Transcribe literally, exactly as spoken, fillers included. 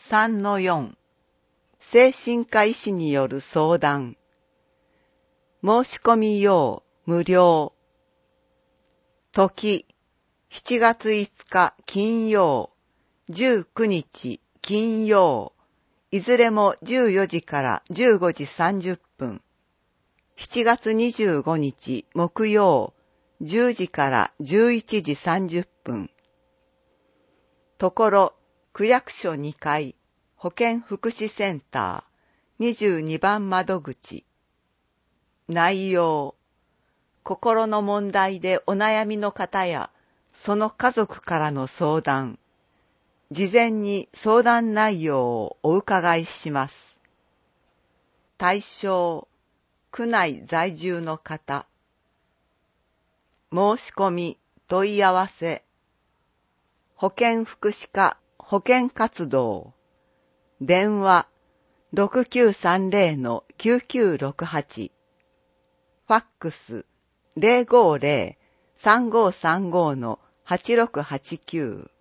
さんのよん 精神科医師による相談。申し込み用無料。時しちがついつか金曜、じゅうくにち金曜、いずれもじゅうよじからじゅうごじさんじゅっぷん。しちがつにじゅうごにち木曜、じゅうじからじゅういちじさんじゅっぷん。ところ、区役所にかい、保健福祉センター、にじゅうにばん窓口。内容。心の問題でお悩みの方や、その家族からの相談。事前に相談内容をお伺いします。対象、区内在住の方。申し込み、問い合わせ。保健福祉課保健活動。電話、ろくきゅうさんぜろのきゅうきゅうろくはち。ファックス、ゼロごゼロ さんごさんごのはちろくはちきゅう。